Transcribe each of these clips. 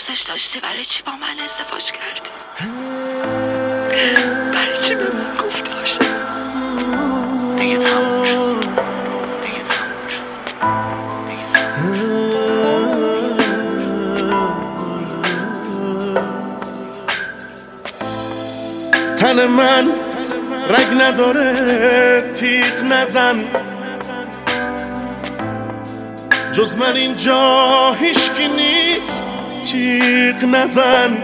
دوستش داشتی برای چی با من ازدواج کردی؟ برای چی به من گفتی عاشقم؟ دیگه تموم شد. تن من رگ نداره، تیغ نزن، جز من اینجا هیچکی نیست، جیغ نزن.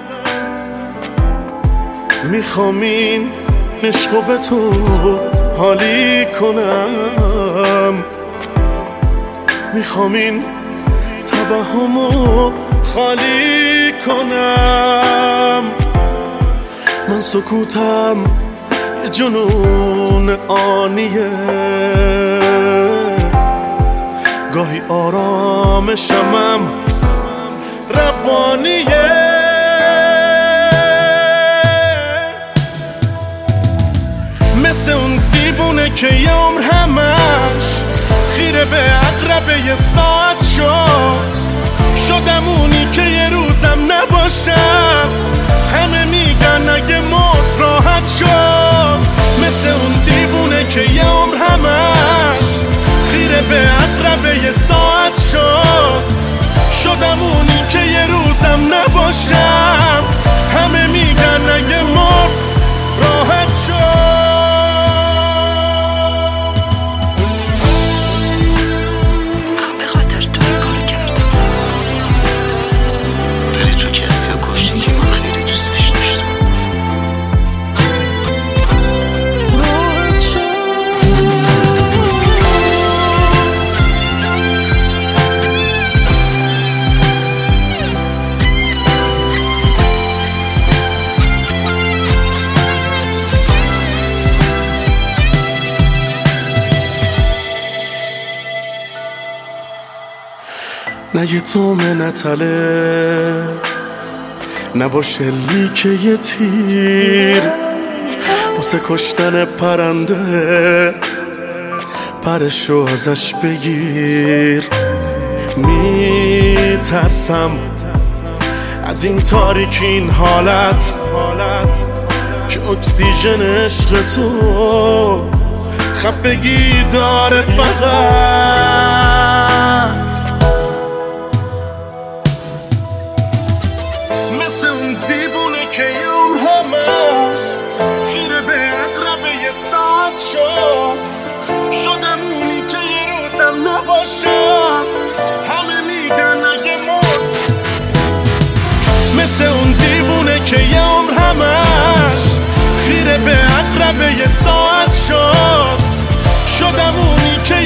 میخوام این عشقو به تو حالی کنم، میخوام این توهمو خالی کنم. من سکوتم یه جنون آنیه، گاهی آرامشمم روانیه. مثل اون دیوونه که یه عمر همش خیره به عقربه یه ساعت شدم اونی که یه روزم نباشم. همه میگن اگه مرد راحت شد. مثل اون دیوونه که یه عمر همش خیره به عقربه یه ساعت شدم اونی که یه روزم نباشم. همه میگن اگه مرد راحت شد. من به خاطر تو این کارو کردم، ولی تو کسی رو کشتی که من خیلی دوستش داشتم. نه یه تومه نتله، نباشه لیک یه تیر واسه کشتن پرنده، پرشو ازش بگیر. میترسم از این تاریکی، این حالت که اکسیژن عشق تو خفگی داره فقط. مثل اون دیوونه که یوم همش خیره به عقربه یه ساعت شدم اونی که یه روزم نباشم. همه میگن اگه مرد. مثل اون دیوونه که یه عمر همش خیره به عقربه یه ساعت شدم اونی که